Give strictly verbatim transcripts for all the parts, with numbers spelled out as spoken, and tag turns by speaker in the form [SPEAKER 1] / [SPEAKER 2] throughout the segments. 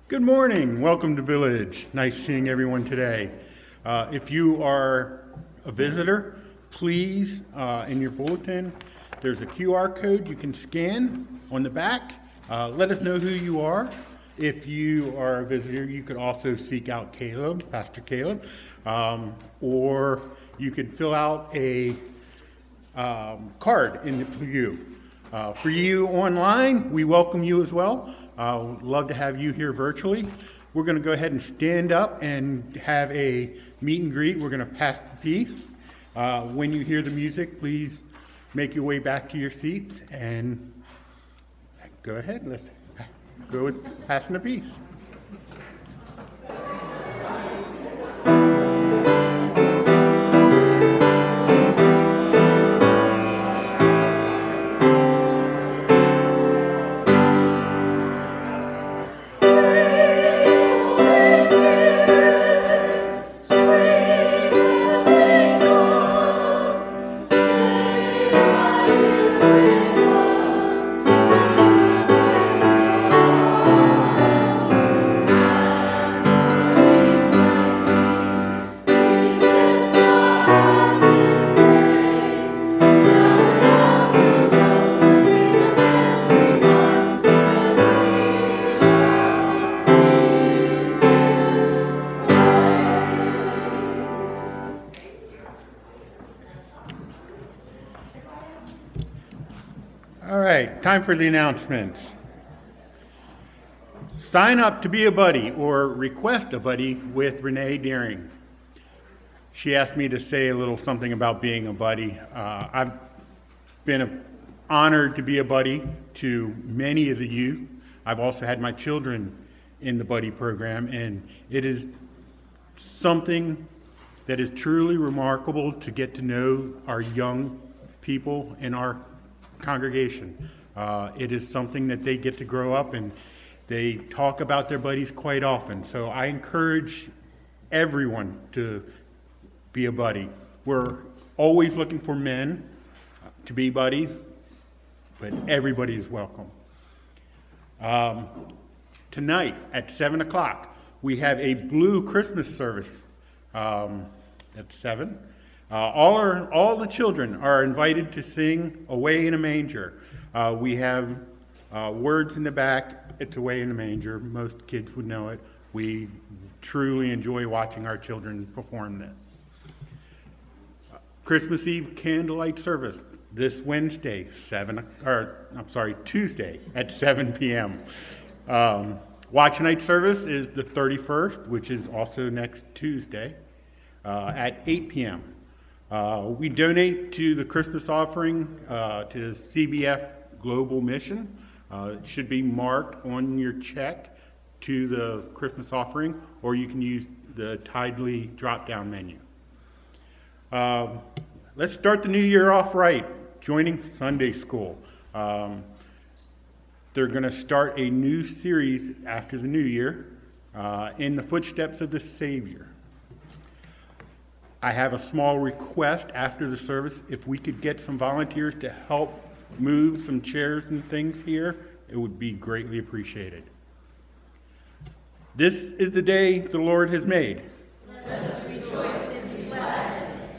[SPEAKER 1] Good morning. Welcome to Village. Nice seeing everyone today. Uh, if you are a visitor, please, uh, in your bulletin, there's a Q R code you can scan on the back. Uh, let us know who you are. If you are a visitor, you could also seek out Caleb, Pastor Caleb, um, or you could fill out a um, card in the pew. Uh, for you online, we welcome you as well. Uh, would love to have you here virtually. We're going to go ahead and stand up and have a meet and greet. We're going to pass the peace. Uh, when you hear the music, please make your way back to your seats and go ahead and let's go with passing the peace. Time for the announcements. Sign up to be a buddy or request a buddy with Renee Deering. She asked me to say a little something about being a buddy. Uh, I've been a, honored to be a buddy to many of the youth. I've also had my children in the buddy program, and it is something that is truly remarkable to get to know our young people in our congregation. Uh, it is something that they get to grow up and they talk about their buddies quite often. So I encourage everyone to be a buddy. We're always looking for men to be buddies, but everybody is welcome. Um, tonight at seven o'clock, we have a blue Christmas service um, at seven. Uh, all, our, all the children are invited to sing Away in a Manger. Uh, we have uh, words in the back. It's Away in a Manger. Most kids would know it. We truly enjoy watching our children perform that. Uh, Christmas Eve candlelight service this Wednesday, seven or I'm sorry, Tuesday at seven p.m. Um, Watch night service is the thirty-first, which is also next Tuesday uh, at eight p.m. Uh, we donate to the Christmas offering uh, to C B F Global Mission. Uh, it should be marked on your check to the Christmas offering, or you can use the Tidely drop-down menu. Um, let's start the new year off right, joining Sunday school. Um, they're going to start a new series after the new year, uh, In the Footsteps of the Savior. I have a small request after the service. If we could get some volunteers to help move some chairs and things here, it would be greatly appreciated. This is the day the Lord has made.
[SPEAKER 2] Let us rejoice and be glad in it.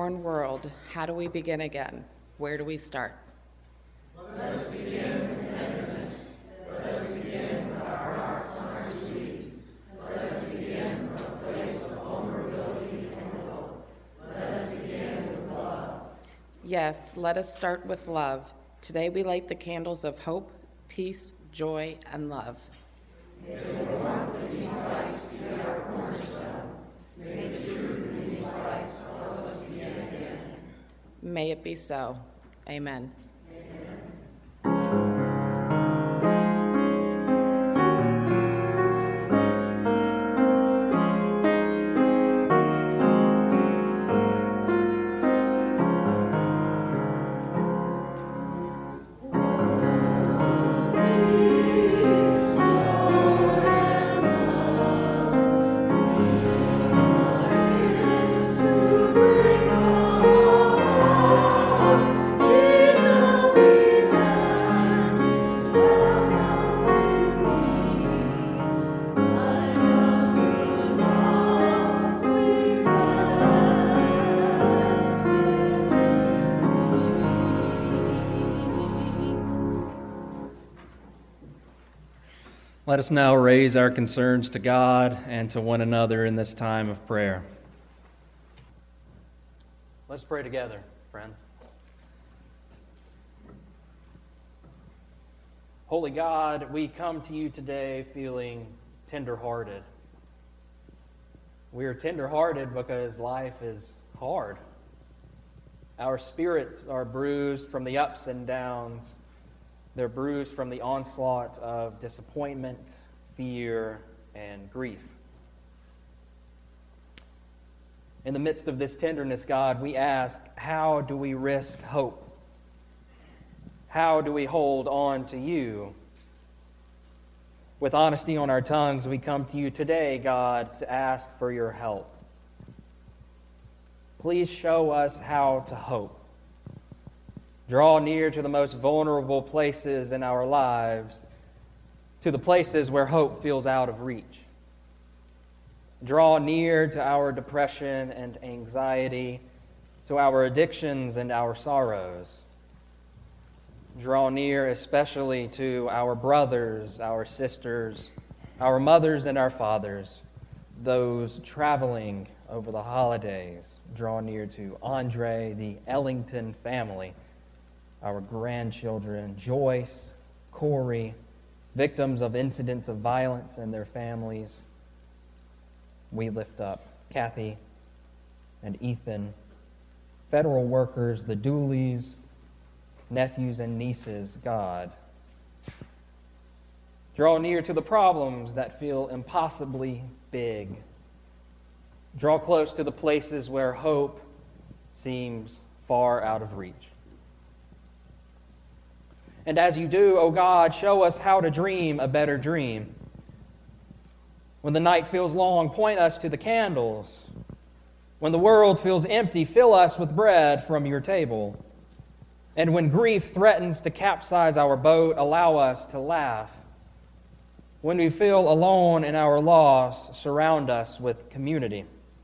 [SPEAKER 3] reborn world, how do we begin again? Where do we start?
[SPEAKER 2] Let us begin with tenderness. Let us begin with our hearts on our sleeves. Let us begin from a place of vulnerability and hope. Let us begin with love.
[SPEAKER 3] Yes, let us start with love. Today we light the candles of hope, peace, joy, and love.
[SPEAKER 2] May the warmth of these lights be our cornerstone. May the truth in these lights help us begin again.
[SPEAKER 3] May it be so. Amen.
[SPEAKER 4] Let us now raise our concerns to God and to one another in this time of prayer. Let's pray together, friends. Holy God, we come to you today feeling tender-hearted. We are tender-hearted because life is hard. Our spirits are bruised from the ups and downs. They're bruised from the onslaught of disappointment, fear, and grief. In the midst of this tenderness, God, we ask, how do we risk hope? How do we hold on to you? With honesty on our tongues, we come to you today, God, to ask for your help. Please show us how to hope. Draw near to the most vulnerable places in our lives, to the places where hope feels out of reach. Draw near to our depression and anxiety, to our addictions and our sorrows. Draw near especially to our brothers, our sisters, our mothers and our fathers, those traveling over the holidays. Draw near to Andre, the Ellington family, our grandchildren, Joyce, Corey, victims of incidents of violence and their families. We lift up Kathy and Ethan, federal workers, the Dooleys, nephews and nieces, God. Draw near to the problems that feel impossibly big. Draw close to the places where hope seems far out of reach. And as you do, O God, show us how to dream a better dream. When the night feels long, point us to the candles. When the world feels empty, fill us with bread from your table. And when grief threatens to capsize our boat, allow us to laugh. When we feel alone in our loss, surround us with community.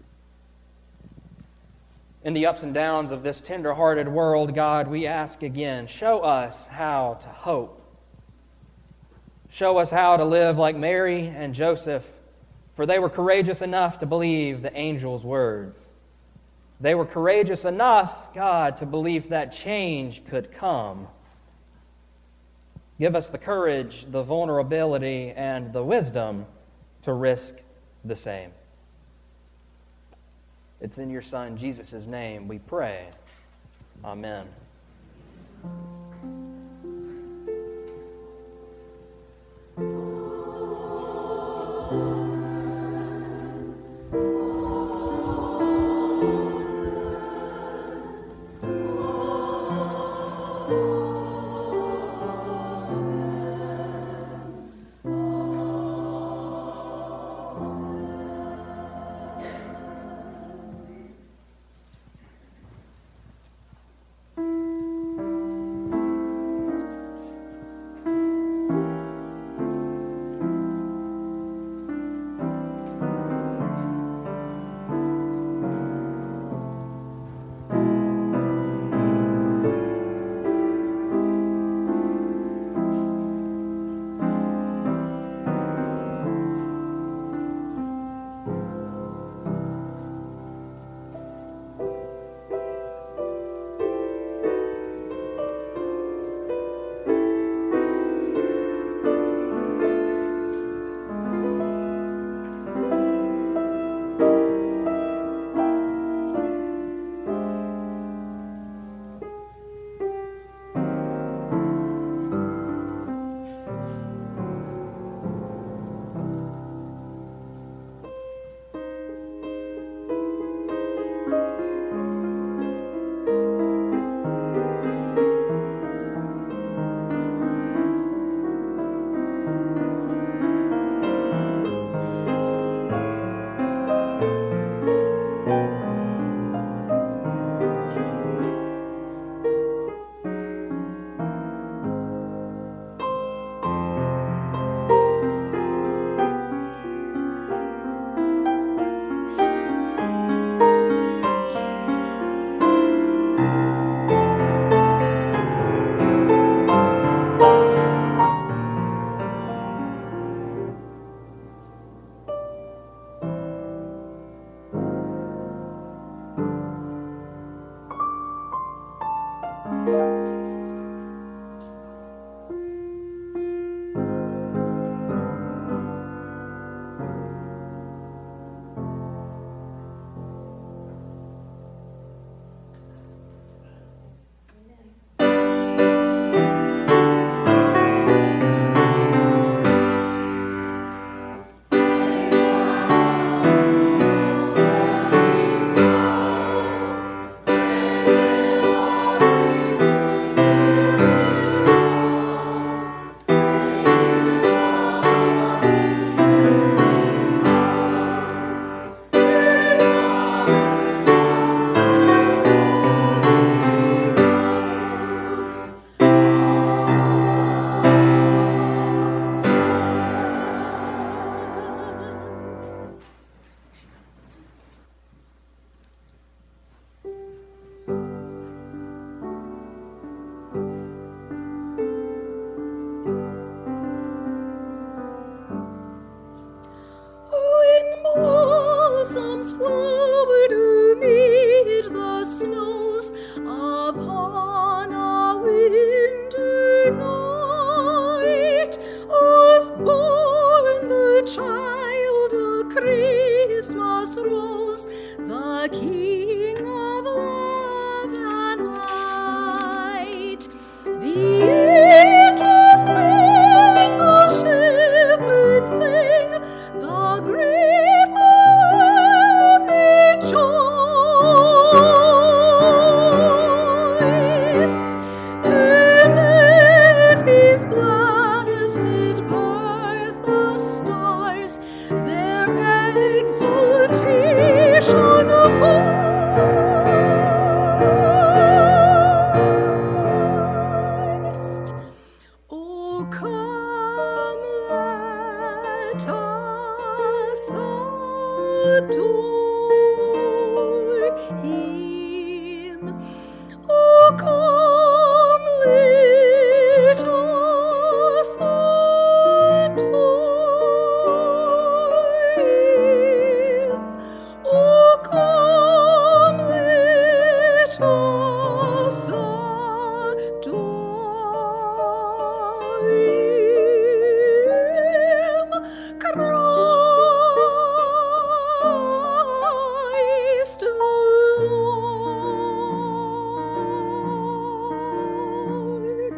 [SPEAKER 4] In the ups and downs of this tender-hearted world, God, we ask again, show us how to hope. Show us how to live like Mary and Joseph, for they were courageous enough to believe the angel's words. They were courageous enough, God, to believe that change could come. Give us the courage, the vulnerability, and the wisdom to risk the same. It's in your Son, Jesus' name, we pray. Amen.
[SPEAKER 2] exaltation of Christ. Oh, come, let us adore Him. Oh, come, let us adore Him. Oh, come, let us adore Him. Christ the Lord.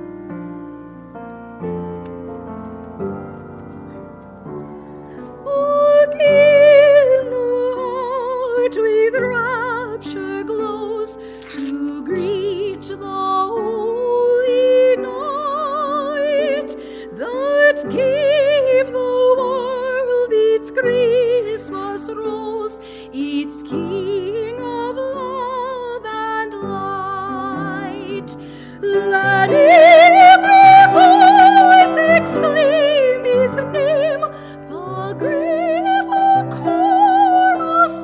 [SPEAKER 2] Again the heart with rapture glows to greet the holy night that gave the world its Christmas rose, its King of love and light. Let every voice exclaim His name, the grateful chorus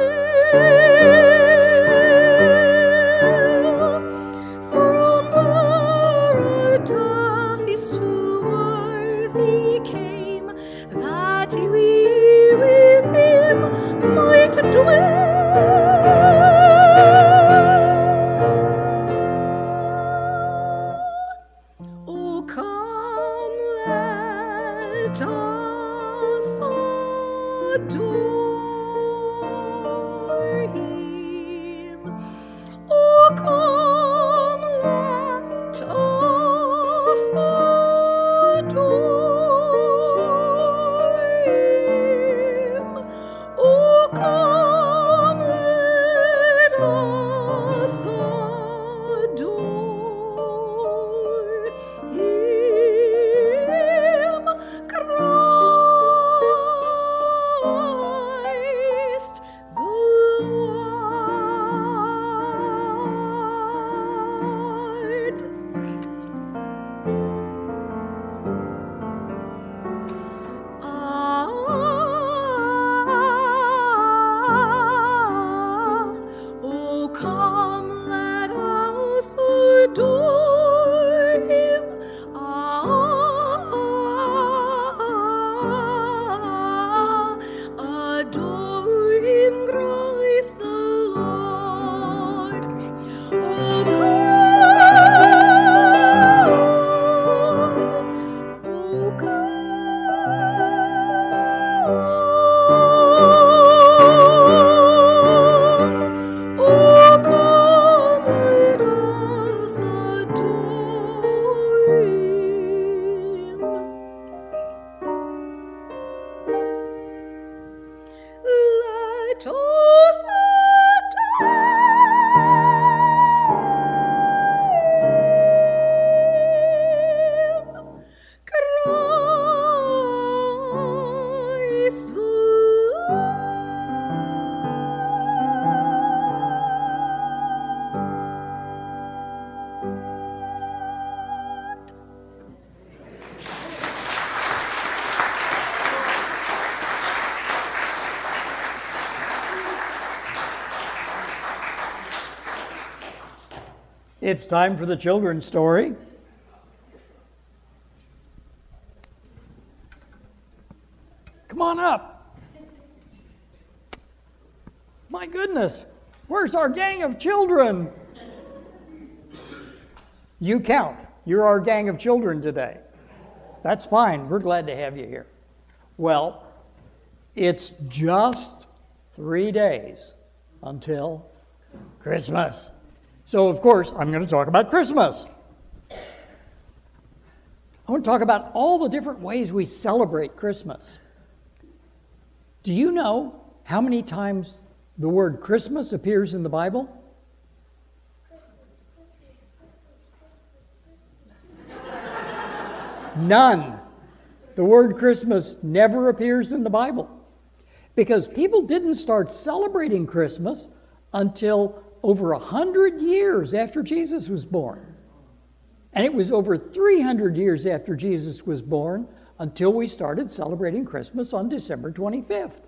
[SPEAKER 2] will. From paradise to earth He came, that we with Him might dwell. Oh, come, let us adore Him. Oh, come, let us adore Him. Oh, come, let us adore Him. Christ the Lord. Ah, oh, come, let us adore Him. Ah, adore Him, Christ the Lord. Oh, come, oh, come, oh, come, let us adore Him. Let us adore Christ the Lord.
[SPEAKER 5] It's time for the children's story. Come on up. My goodness, where's our gang of children? You count. You're our gang of children today. That's fine. We're glad to have you here. Well, it's just three days until Christmas. So, of course, I'm going to talk about Christmas. I want to talk about all the different ways we celebrate Christmas. Do you know how many times the word Christmas appears in the Bible? None. The word Christmas never appears in the Bible. because people didn't start celebrating Christmas until over a hundred years after Jesus was born. And it was over three hundred years after Jesus was born until we started celebrating Christmas on December twenty-fifth.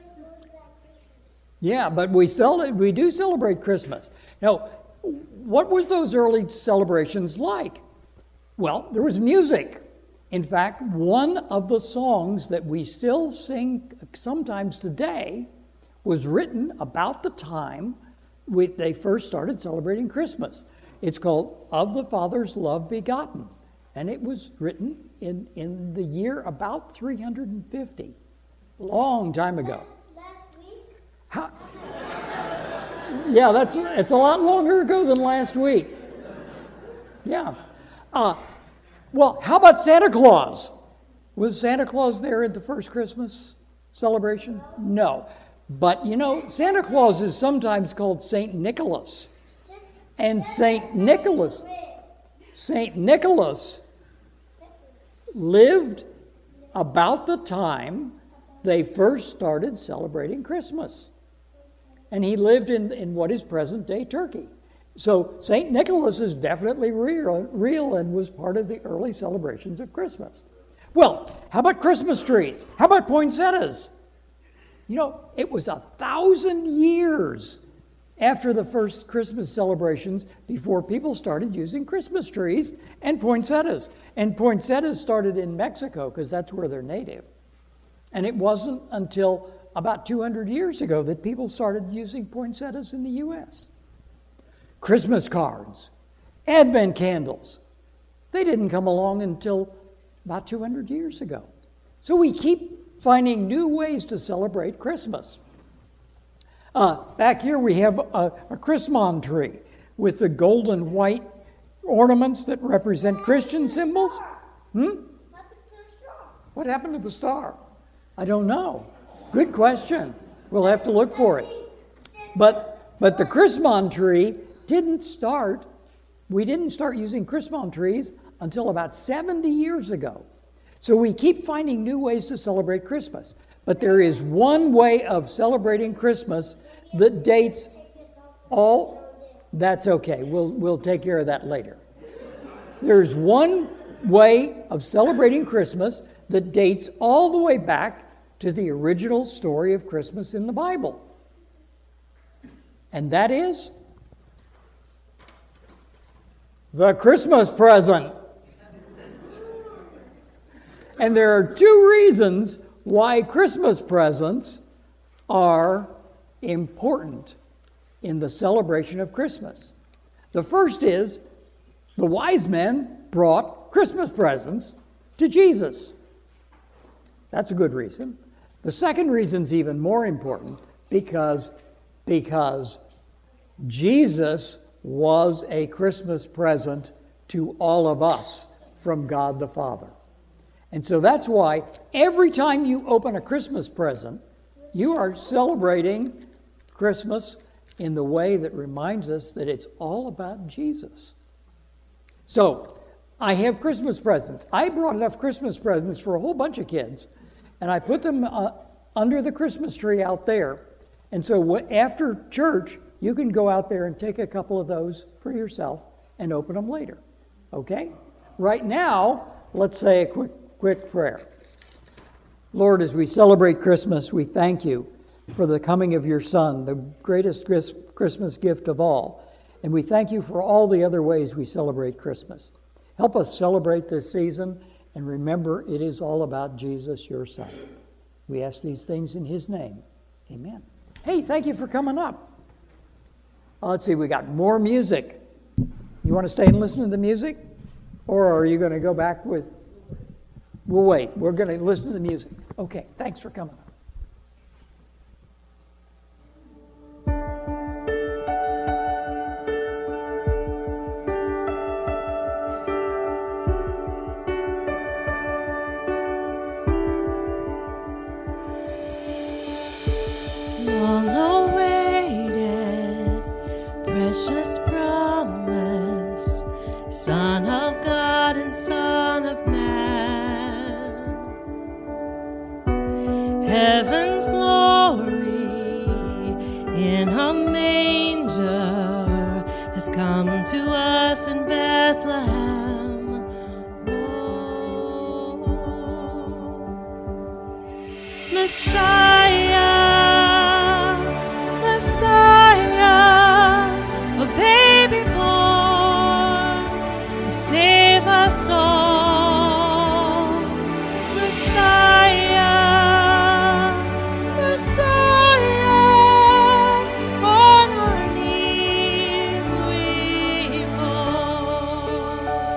[SPEAKER 5] Yeah, but we still we do celebrate Christmas. Now, what were those early celebrations like? Well, there was music. In fact, one of the songs that we still sing sometimes today was written about the time we, they first started celebrating Christmas. It's called Of the Father's Love Begotten, and it was written in, in the year about three hundred fifty, long time ago.
[SPEAKER 2] Last week?
[SPEAKER 5] How? Yeah, that's it's a lot longer ago than last week. Yeah. Uh, well, how about Santa Claus? Was Santa Claus there at the first Christmas celebration? No. But, you know, Santa Claus is sometimes called Saint Nicholas. And Saint Nicholas, Saint Nicholas lived about the time they first started celebrating Christmas. And he lived in, in what is present-day Turkey. So Saint Nicholas is definitely real, real and was part of the early celebrations of Christmas. Well, how about Christmas trees? How about poinsettias? You know, it was a thousand years after the first Christmas celebrations before people started using Christmas trees and poinsettias. And poinsettias started in Mexico because that's where they're native. And it wasn't until about two hundred years ago that people started using poinsettias in the U S Christmas cards, Advent candles, they didn't come along until about two hundred years ago. So we keep finding new ways to celebrate Christmas. Uh, back here we have a, a Christmas tree with the gold and white ornaments that represent Christian symbols. Hmm? What happened to the star? I don't know. Good question. We'll have to look for it. But but the Christmas tree didn't start, we didn't start using Christmas trees until about seventy years ago. So we keep finding new ways to celebrate Christmas. But there is one way of celebrating Christmas that dates all, that's okay, we'll, we'll take care of that later. There's one way of celebrating Christmas that dates all the way back to the original story of Christmas in the Bible. And that is the Christmas present. And there are two reasons why Christmas presents are important in the celebration of Christmas. The first is the wise men brought Christmas presents to Jesus. That's a good reason. The second reason is even more important because, because Jesus was a Christmas present to all of us from God the Father. And so that's why every time you open a Christmas present, you are celebrating Christmas in the way that reminds us that it's all about Jesus. So, I have Christmas presents. I brought enough Christmas presents for a whole bunch of kids, and I put them uh, under the Christmas tree out there. And so what, after church, you can go out there and take a couple of those for yourself and open them later. Okay? Right now, let's say a quick, quick prayer. Lord, as we celebrate Christmas, we thank you for the coming of your Son, the greatest Christmas gift of all. And we thank you for all the other ways we celebrate Christmas. Help us celebrate this season and remember it is all about Jesus, your Son. We ask these things in his name. Amen. Hey, thank you for coming up. Uh, let's see, we got more music. You want to stay and listen to the music? Or are you going to go back with... We'll wait. We're going to listen to the music. Okay, thanks for coming up.
[SPEAKER 6] Precious promise, Son of God and Son of Man, heaven's glory. in a manger has come to us in Bethlehem. Oh, Messiah, Messiah, a baby born to save us all. Messiah, Messiah, on our knees we fall.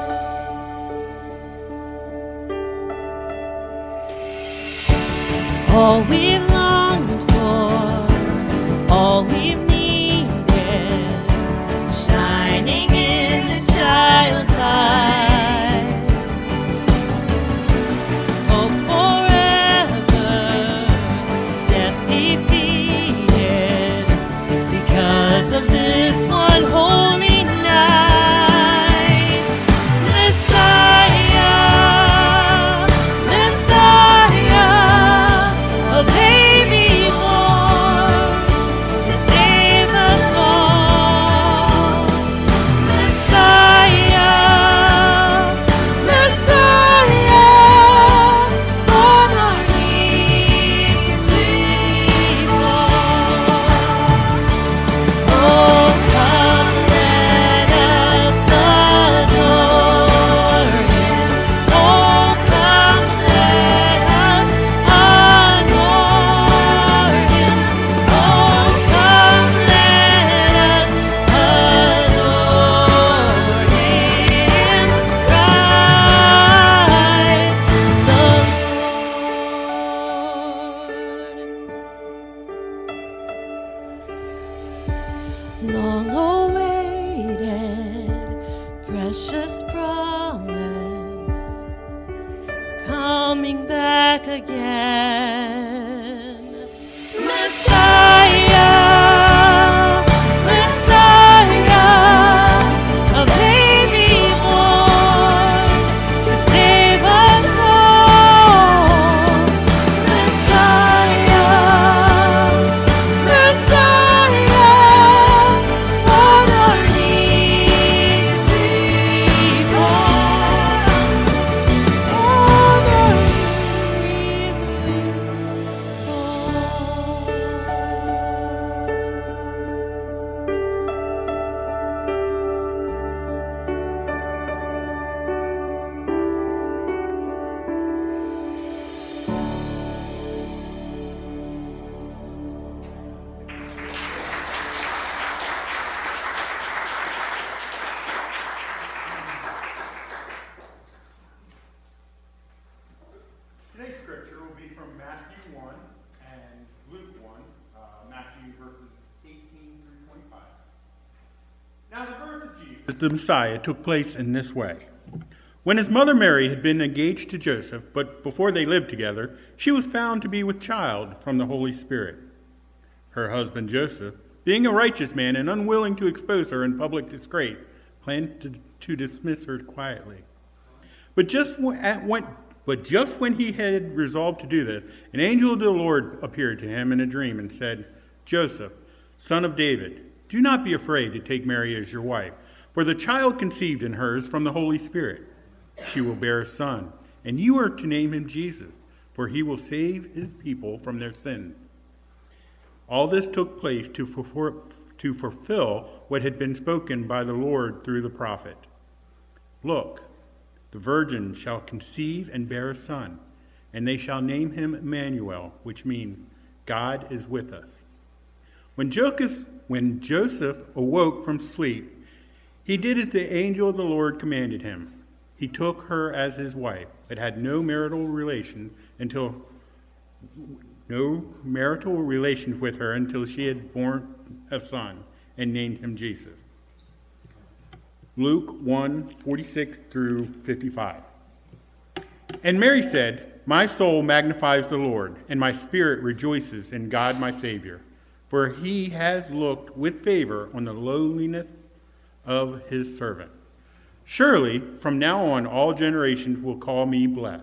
[SPEAKER 6] All we've longed for, all we've needed, shining in this child's eyes. Hope forever, death defeated, because of this one holy night. Messiah, Messiah, a baby born to save us all. Messiah, Messiah, on our knees we fall. Oh, come let us adore Him. Oh, come let us adore Him. Oh, come let us adore Him. Christ the Lord. Long awaited, precious promise, coming back again. Messiah, Messiah, a baby born to save us all. Messiah, Messiah, on our knees we fall. On our knees we
[SPEAKER 1] Today's scripture will be from Matthew one and Luke one, uh, Matthew verses eighteen through twenty-five. Now the birth of Jesus, the Messiah, took place in this way. When his mother Mary had been engaged to Joseph, but before they lived together, she was found to be with child from the Holy Spirit. Her husband Joseph, being a righteous man and unwilling to expose her in public disgrace, planned to, to dismiss her quietly. But just when, at when, but just when he had resolved to do this, an angel of the Lord appeared to him in a dream and said, Joseph, son of David, do not be afraid to take Mary as your wife, for the child conceived in her is from the Holy Spirit. She will bear a son, and you are to name him Jesus, for he will save his people from their sins. All this took place to fulfill, to fulfill what had been spoken by the Lord through the prophet. Look, the virgin shall conceive and bear a son, and they shall name him Emmanuel, which means God is with us. When Joseph, when Joseph awoke from sleep, he did as the angel of the Lord commanded him. He took her as his wife, but had no marital relation until no marital relations with her until she had born a son and named him Jesus. Luke one, forty-six through fifty-five. And Mary said, My soul magnifies the Lord, and my spirit rejoices in God my Savior, for he has looked with favor on the lowliness of his servant. Surely, from now on, all generations will call me blessed.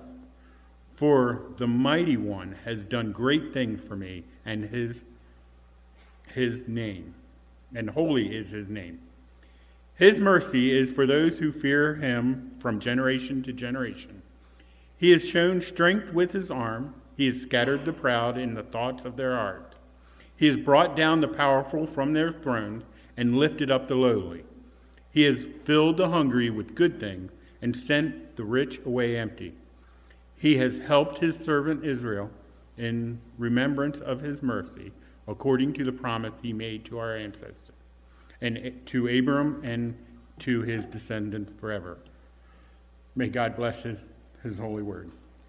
[SPEAKER 1] For the Mighty One has done great things for me, and his his name, and holy is his name. His mercy is for those who fear him from generation to generation. He has shown strength with his arm. He has scattered the proud in the thoughts of their heart. He has brought down the powerful from their thrones and lifted up the lowly. He has filled the hungry with good things and sent the rich away empty. He has helped his servant Israel in remembrance of his mercy, according to the promise he made to our ancestors, and to Abram and to his descendants forever. May God bless his, his holy word.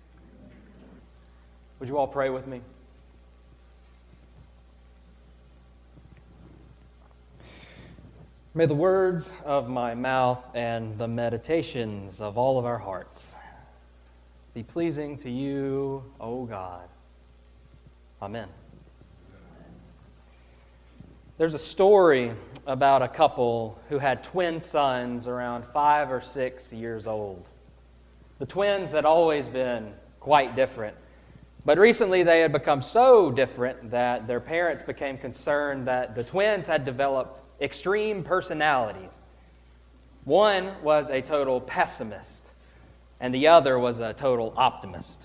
[SPEAKER 4] Would you all pray with me? May the words of my mouth and the meditations of all of our hearts be pleasing to you, O God. Amen. There's a story about a couple who had twin sons around five or six years old. The twins had always been quite different, but recently they had become so different that their parents became concerned that the twins had developed extreme personalities. One was a total pessimist, and the other was a total optimist.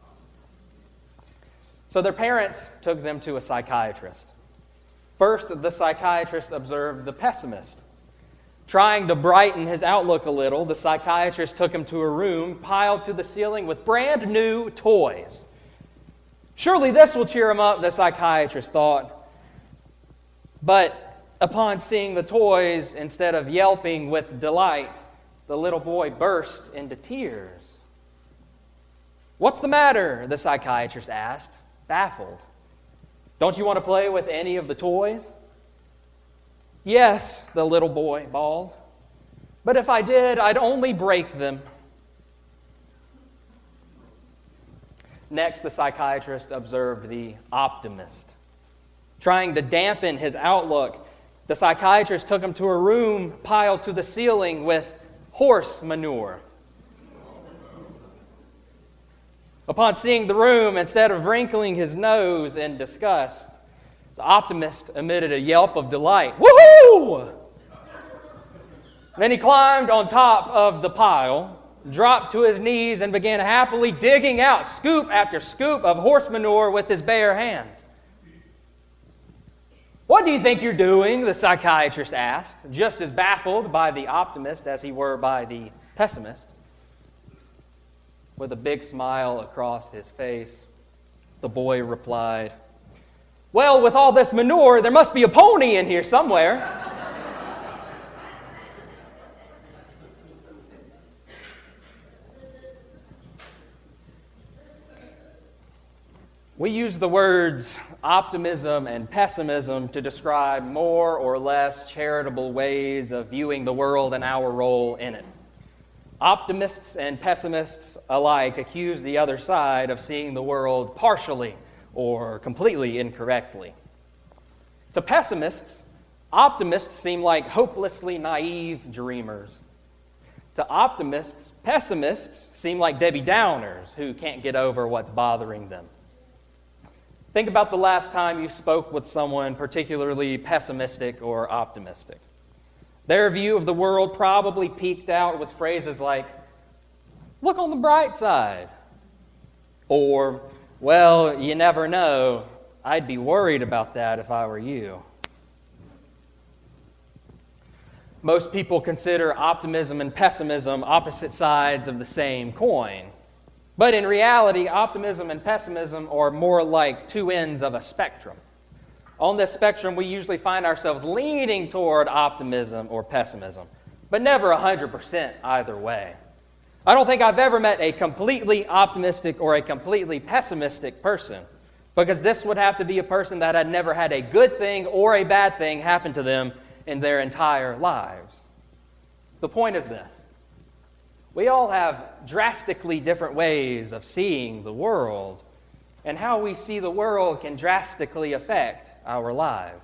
[SPEAKER 4] So their parents took them to a psychiatrist. First, the psychiatrist observed the pessimist. Trying to brighten his outlook a little, the psychiatrist took him to a room piled to the ceiling with brand new toys. Surely this will cheer him up, the psychiatrist thought. But upon seeing the toys, instead of yelping with delight, the little boy burst into tears. "What's the matter?" the psychiatrist asked, baffled. "Don't you want to play with any of the toys?" "Yes," the little boy bawled. "But if I did, I'd only break them." Next, the psychiatrist observed the optimist. Trying to dampen his outlook, the psychiatrist took him to a room piled to the ceiling with horse manure. Upon seeing the room, instead of wrinkling his nose in disgust, the optimist emitted a yelp of delight. "Woohoo!" Then he climbed on top of the pile, dropped to his knees, and began happily digging out scoop after scoop of horse manure with his bare hands. "What do you think you're doing?" the psychiatrist asked, just as baffled by the optimist as he were by the pessimist. With a big smile across his face, the boy replied, "Well, with all this manure, there must be a pony in here somewhere." We use the words optimism and pessimism to describe more or less charitable ways of viewing the world and our role in it. Optimists and pessimists alike accuse the other side of seeing the world partially or completely incorrectly. To pessimists, optimists seem like hopelessly naive dreamers. To optimists, pessimists seem like Debbie Downers who can't get over what's bothering them. Think about the last time you spoke with someone particularly pessimistic or optimistic. Their view of the world probably peaked out with phrases like, "Look on the bright side," or, "Well, you never know. I'd be worried about that if I were you." Most people consider optimism and pessimism opposite sides of the same coin. But in reality, optimism and pessimism are more like two ends of a spectrum. On this spectrum, we usually find ourselves leaning toward optimism or pessimism, but never one hundred percent either way. I don't think I've ever met a completely optimistic or a completely pessimistic person, because this would have to be a person that had never had a good thing or a bad thing happen to them in their entire lives. The point is this: we all have drastically different ways of seeing the world, and how we see the world can drastically affect our lives.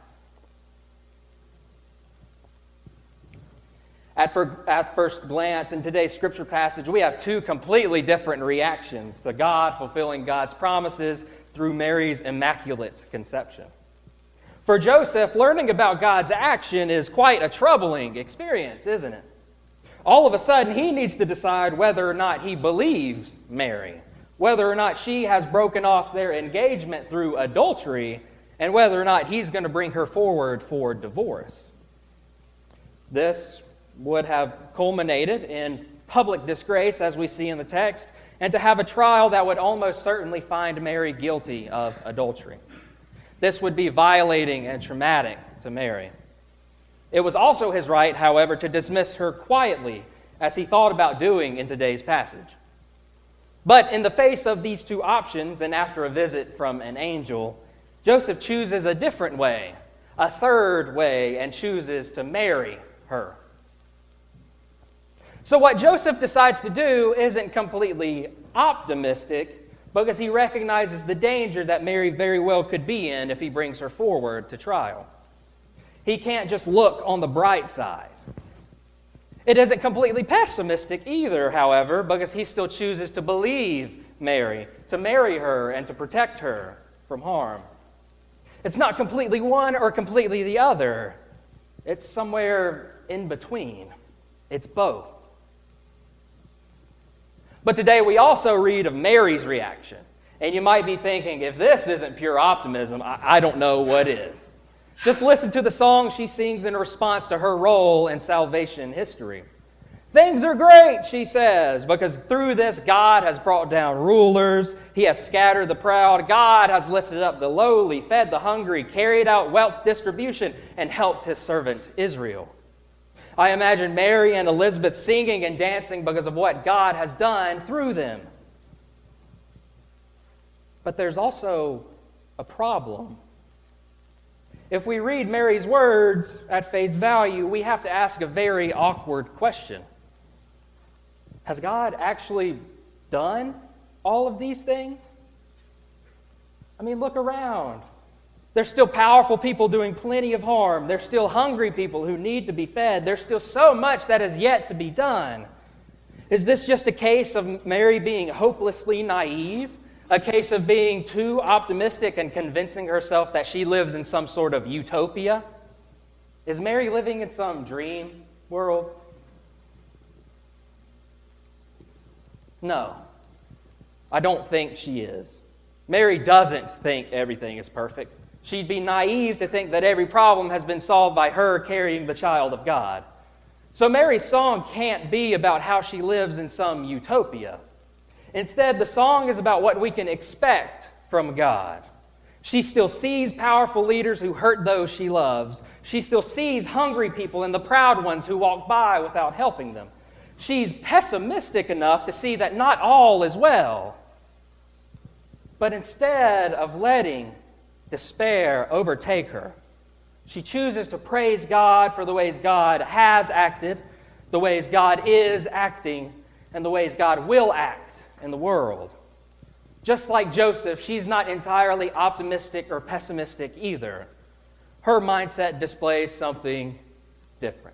[SPEAKER 4] At, for, at first glance, in today's scripture passage, we have two completely different reactions to God fulfilling God's promises through Mary's immaculate conception. For Joseph, learning about God's action is quite a troubling experience, isn't it? All of a sudden, he needs to decide whether or not he believes Mary, whether or not she has broken off their engagement through adultery, and whether or not he's going to bring her forward for divorce. This would have culminated in public disgrace, as we see in the text, and to have a trial that would almost certainly find Mary guilty of adultery. This would be violating and traumatic to Mary. It was also his right, however, to dismiss her quietly, as he thought about doing in today's passage. But in the face of these two options, and after a visit from an angel, Joseph chooses a different way, a third way, and chooses to marry her. So what Joseph decides to do isn't completely optimistic, because he recognizes the danger that Mary very well could be in if he brings her forward to trial. He can't just look on the bright side. It isn't completely pessimistic either, however, because he still chooses to believe Mary, to marry her, and to protect her from harm. It's not completely one or completely the other. It's somewhere in between. It's both. But today we also read of Mary's reaction. And you might be thinking, if this isn't pure optimism, I, I don't know what is. Just listen to the song she sings in response to her role in salvation history. Things are great, she says, because through this God has brought down rulers, he has scattered the proud, God has lifted up the lowly, fed the hungry, carried out wealth distribution, and helped his servant Israel. I imagine Mary and Elizabeth singing and dancing because of what God has done through them. But there's also a problem. If we read Mary's words at face value, we have to ask a very awkward question. Has God actually done all of these things? I mean, look around. There's still powerful people doing plenty of harm. There's still hungry people who need to be fed. There's still so much that is yet to be done. Is this just a case of Mary being hopelessly naive? A case of being too optimistic and convincing herself that she lives in some sort of utopia? Is Mary living in some dream world? No, I don't think she is. Mary doesn't think everything is perfect. She'd be naive to think that every problem has been solved by her carrying the child of God. So Mary's song can't be about how she lives in some utopia. Instead, the song is about what we can expect from God. She still sees powerful leaders who hurt those she loves. She still sees hungry people and the proud ones who walk by without helping them. She's pessimistic enough to see that not all is well. But instead of letting despair overtake her, she chooses to praise God for the ways God has acted, the ways God is acting, and the ways God will act in the world. Just like Joseph, she's not entirely optimistic or pessimistic either. Her mindset displays something different.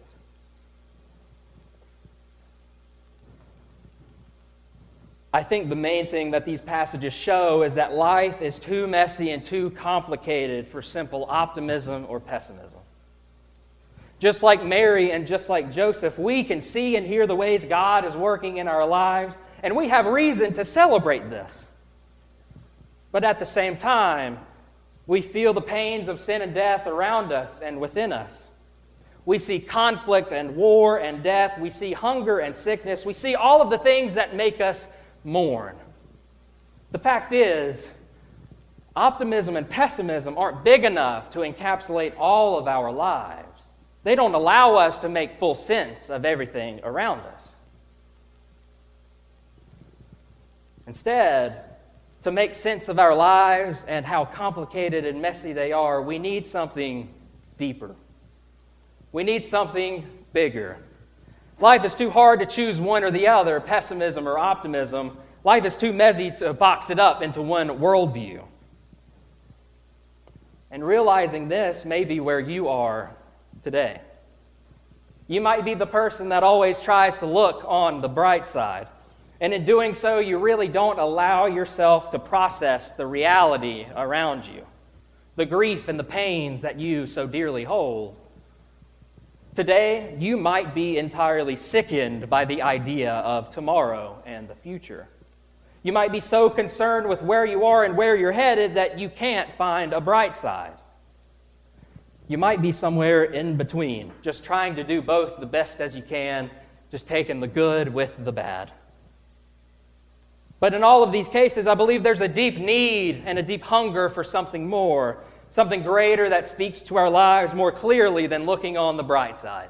[SPEAKER 4] I think the main thing that these passages show is that life is too messy and too complicated for simple optimism or pessimism. Just like Mary and just like Joseph, we can see and hear the ways God is working in our lives, and we have reason to celebrate this. But at the same time, we feel the pains of sin and death around us and within us. We see conflict and war and death. We see hunger and sickness. We see all of the things that make us mourn. The fact is, optimism and pessimism aren't big enough to encapsulate all of our lives. They don't allow us to make full sense of everything around us. Instead, to make sense of our lives and how complicated and messy they are, we need something deeper. We need something bigger. Life is too hard to choose one or the other, pessimism or optimism. Life is too messy to box it up into one worldview. And realizing this may be where you are today. You might be the person that always tries to look on the bright side. And in doing so, you really don't allow yourself to process the reality around you. the grief and the pains that you so dearly hold. Today, you might be entirely sickened by the idea of tomorrow and the future. You might be so concerned with where you are and where you're headed that you can't find a bright side. You might be somewhere in between, just trying to do both the best as you can, just taking the good with the bad. But in all of these cases, I believe there's a deep need and a deep hunger for something more, something greater that speaks to our lives more clearly than looking on the bright side.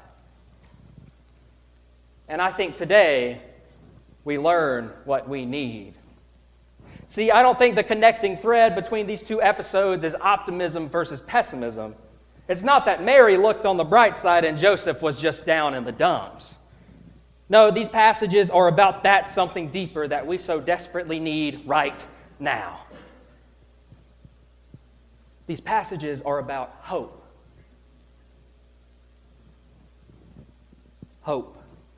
[SPEAKER 4] And I think today we learn what we need. See, I don't think the connecting thread between these two episodes is optimism versus pessimism. It's not that Mary looked on the bright side and Joseph was just down in the dumps. No, these passages are about that something deeper that we so desperately need right now. These passages are about hope. Hope.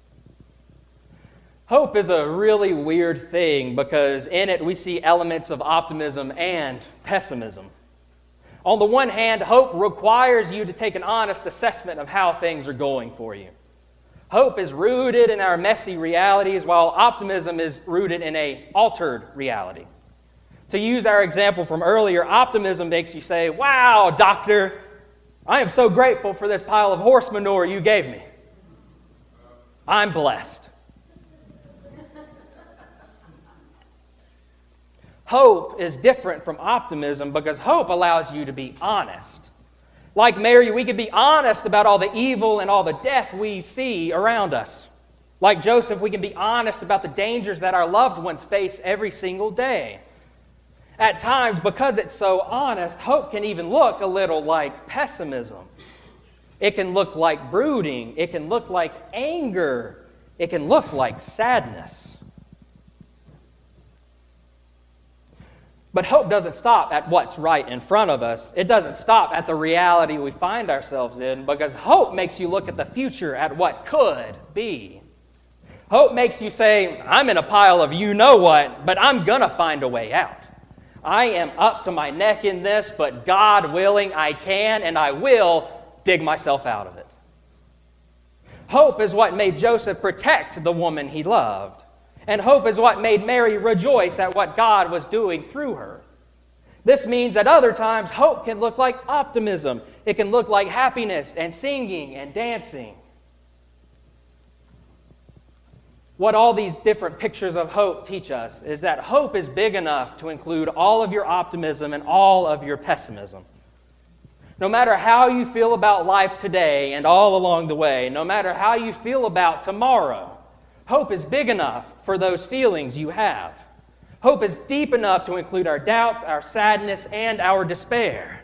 [SPEAKER 4] Hope is a really weird thing because in it we see elements of optimism and pessimism. On the one hand, hope requires you to take an honest assessment of how things are going for you. Hope is rooted in our messy realities, while optimism is rooted in an altered reality. To use our example from earlier, optimism makes you say, "Wow, doctor, I am so grateful for this pile of horse manure you gave me. I'm blessed." Hope is different from optimism because hope allows you to be honest. Like Mary, we can be honest about all the evil and all the death we see around us. Like Joseph, we can be honest about the dangers that our loved ones face every single day. At times, because it's so honest, hope can even look a little like pessimism. It can look like brooding. It can look like anger. It can look like sadness. But hope doesn't stop at what's right in front of us. It doesn't stop at the reality we find ourselves in, because hope makes you look at the future, at what could be. Hope makes you say, "I'm in a pile of you-know-what, but I'm going to find a way out. I am up to my neck in this, but God willing, I can and I will dig myself out of it." Hope is what made Joseph protect the woman he loved. And hope is what made Mary rejoice at what God was doing through her. This means at other times, hope can look like optimism. It can look like happiness and singing and dancing. What all these different pictures of hope teach us is that hope is big enough to include all of your optimism and all of your pessimism. No matter how you feel about life today and all along the way, no matter how you feel about tomorrow, hope is big enough for those feelings you have. Hope is deep enough to include our doubts, our sadness, and our despair.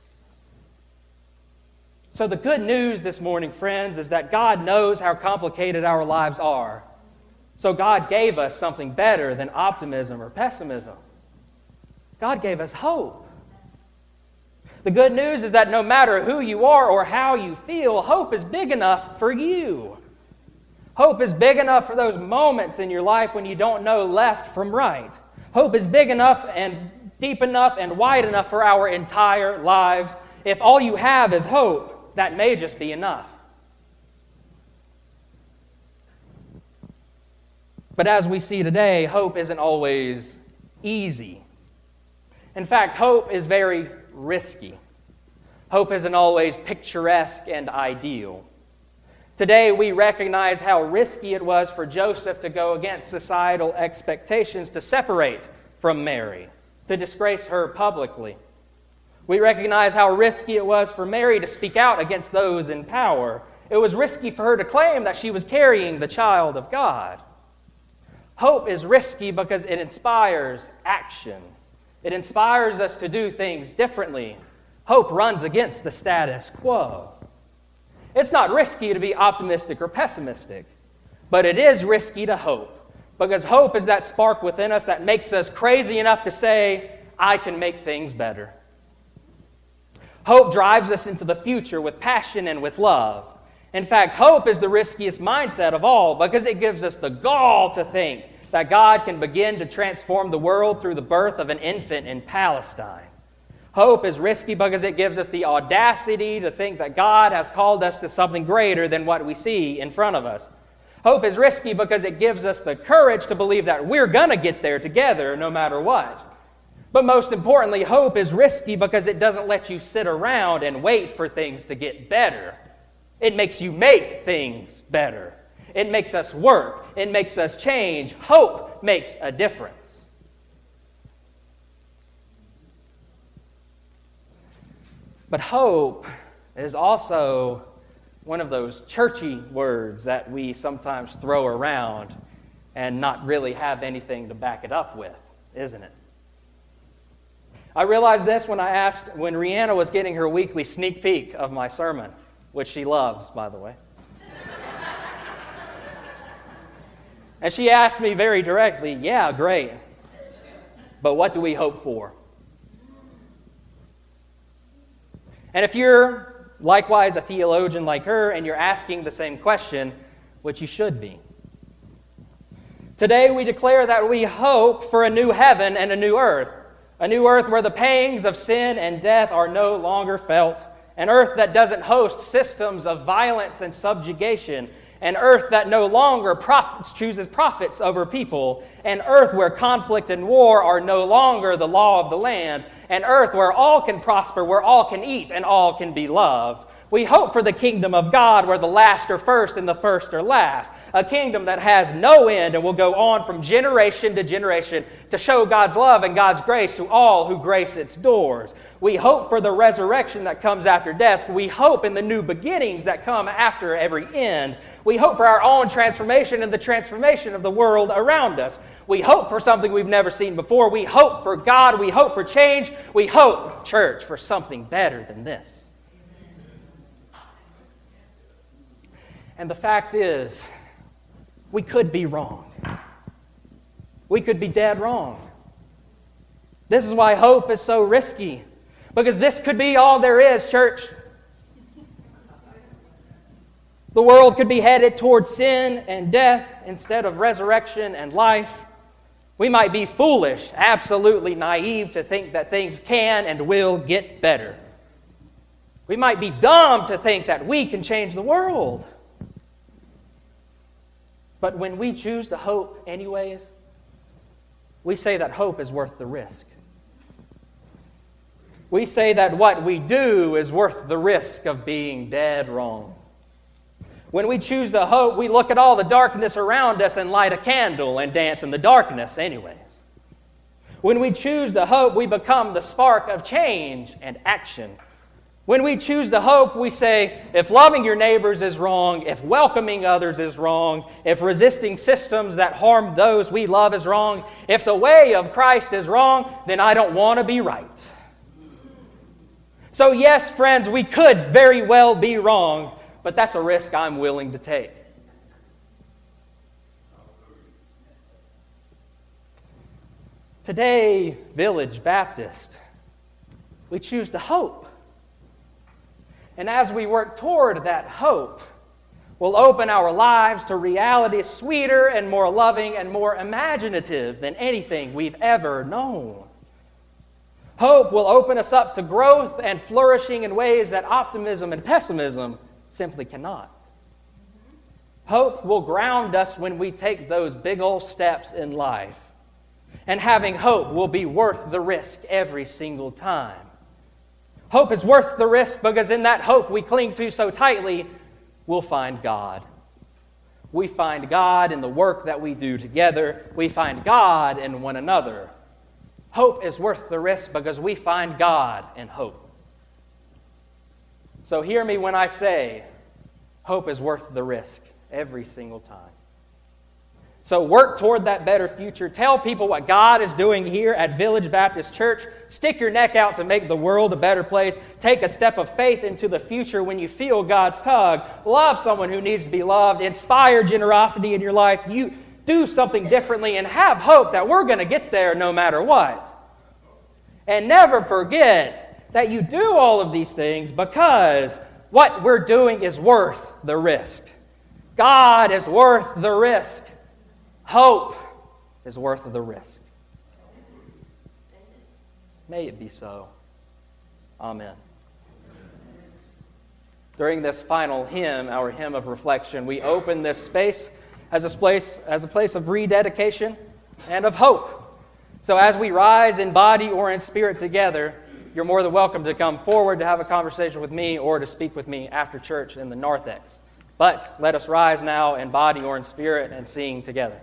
[SPEAKER 4] So the good news this morning, friends, is that God knows how complicated our lives are. So God gave us something better than optimism or pessimism. God gave us hope. The good news is that no matter who you are or how you feel, hope is big enough for you. Hope is big enough for those moments in your life when you don't know left from right. Hope is big enough and deep enough and wide enough for our entire lives. If all you have is hope, that may just be enough. But as we see today, hope isn't always easy. In fact, hope is very risky. Hope isn't always picturesque and ideal. Today, we recognize how risky it was for Joseph to go against societal expectations to separate from Mary, to disgrace her publicly. We recognize how risky it was for Mary to speak out against those in power. It was risky for her to claim that she was carrying the child of God. Hope is risky because it inspires action. It inspires us to do things differently. Hope runs against the status quo. It's not risky to be optimistic or pessimistic, but it is risky to hope, because hope is that spark within us that makes us crazy enough to say, "I can make things better." Hope drives us into the future with passion and with love. In fact, hope is the riskiest mindset of all because it gives us the gall to think that God can begin to transform the world through the birth of an infant in Palestine. Hope is risky because it gives us the audacity to think that God has called us to something greater than what we see in front of us. Hope is risky because it gives us the courage to believe that we're going to get there together no matter what. But most importantly, hope is risky because it doesn't let you sit around and wait for things to get better. It makes you make things better. It makes us work. It makes us change. Hope makes a difference. But hope is also one of those churchy words that we sometimes throw around and not really have anything to back it up with, isn't it? I realized this when I asked, when Rihanna was getting her weekly sneak peek of my sermon, which she loves, by the way. And she asked me very directly, yeah, great, but what do we hope for? And if you're likewise a theologian like her and you're asking the same question, which you should be, today we declare that we hope for a new heaven and a new earth, a new earth where the pangs of sin and death are no longer felt, an earth that doesn't host systems of violence and subjugation, an earth that no longer profits, chooses profits over people, an earth where conflict and war are no longer the law of the land, an earth where all can prosper, where all can eat, and all can be loved. We hope for the kingdom of God where the last are first and the first are last, a kingdom that has no end and will go on from generation to generation to show God's love and God's grace to all who grace its doors. We hope for the resurrection that comes after death. We hope in the new beginnings that come after every end. We hope for our own transformation and the transformation of the world around us. We hope for something we've never seen before. We hope for God. We hope for change. We hope, church, for something better than this. And the fact is, we could be wrong. We could be dead wrong. This is why hope is so risky. Because this could be all there is, church. The world could be headed towards sin and death instead of resurrection and life. We might be foolish, absolutely naive to think that things can and will get better. We might be dumb to think that we can change the world. But when we choose to hope anyways, we say that hope is worth the risk. We say that what we do is worth the risk of being dead wrong. When we choose to hope, we look at all the darkness around us and light a candle and dance in the darkness anyways. When we choose to hope, we become the spark of change and action. When we choose to hope, we say, if loving your neighbors is wrong, if welcoming others is wrong, if resisting systems that harm those we love is wrong, if the way of Christ is wrong, then I don't want to be right. So yes, friends, we could very well be wrong, but that's a risk I'm willing to take. Today, Village Baptist, we choose to hope. And as we work toward that hope, we'll open our lives to realities sweeter and more loving and more imaginative than anything we've ever known. Hope will open us up to growth and flourishing in ways that optimism and pessimism simply cannot. Hope will ground us when we take those big old steps in life. And having hope will be worth the risk every single time. Hope is worth the risk because in that hope we cling to so tightly, we'll find God. We find God in the work that we do together. We find God in one another. Hope is worth the risk because we find God in hope. So hear me when I say, hope is worth the risk every single time. So work toward that better future. Tell people what God is doing here at Village Baptist Church. Stick your neck out to make the world a better place. Take a step of faith into the future when you feel God's tug. Love someone who needs to be loved. Inspire generosity in your life. You do something differently and have hope that we're going to get there no matter what. And never forget that you do all of these things because what we're doing is worth the risk. God is worth the risk. Hope is worth the risk. May it be so. Amen. During this final hymn, our hymn of reflection, we open this space as a place, as a place of rededication and of hope. So as we rise in body or in spirit together, you're more than welcome to come forward to have a conversation with me or to speak with me after church in the narthex. But let us rise now in body or in spirit and sing together.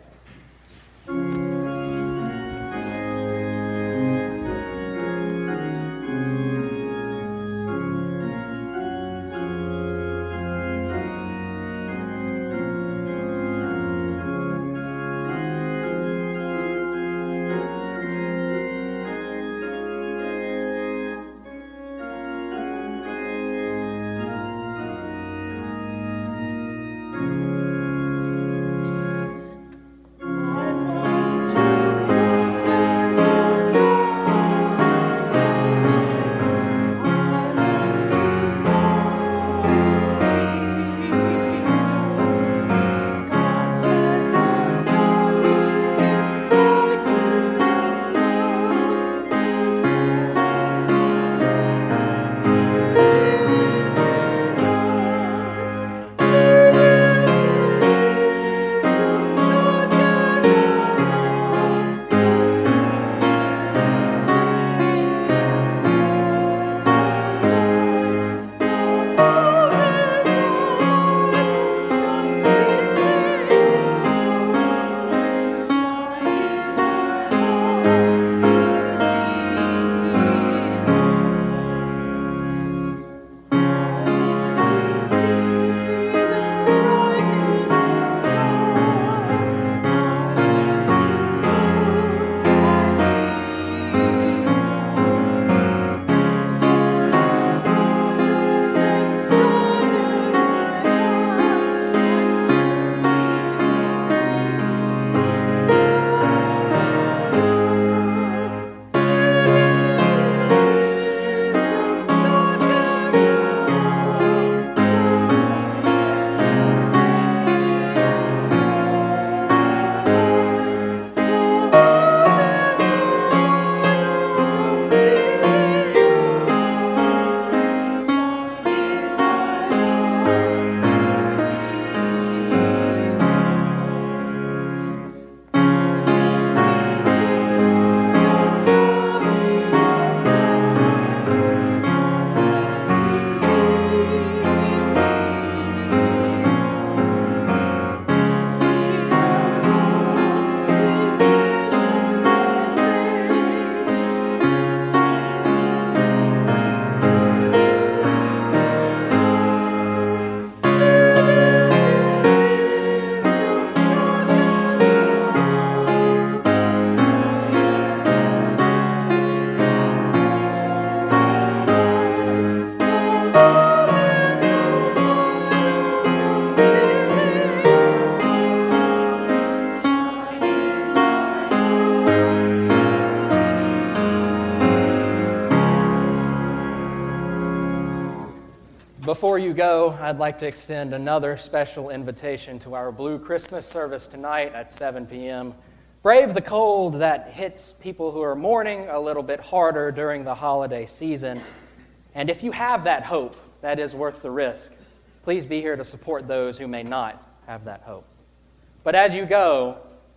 [SPEAKER 4] Before you go, I'd like to extend another special invitation to our Blue Christmas service tonight at seven p.m. Brave the cold that hits people who are mourning a little bit harder during the holiday season. And if you have that hope that is worth the risk, please be here to support those who may not have that hope. But as you go,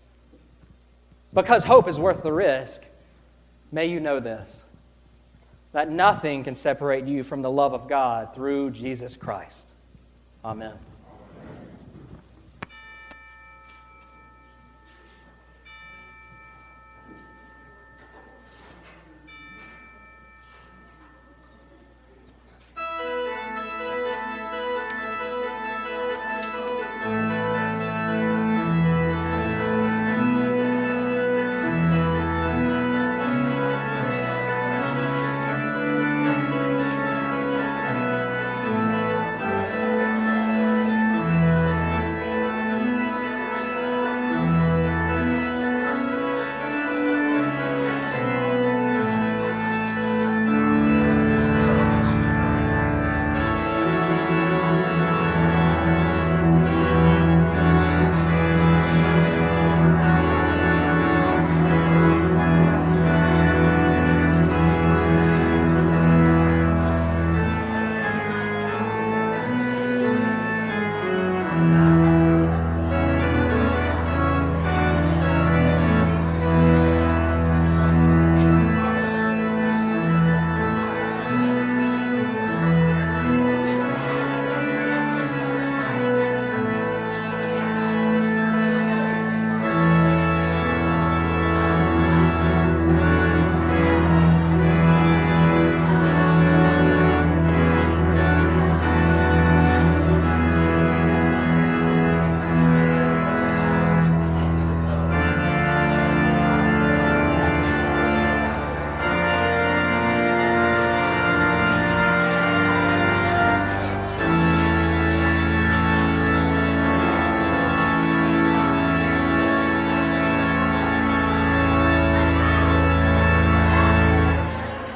[SPEAKER 4] because hope is worth the risk, may you know this, that nothing can separate you from the love of God through Jesus Christ. Amen.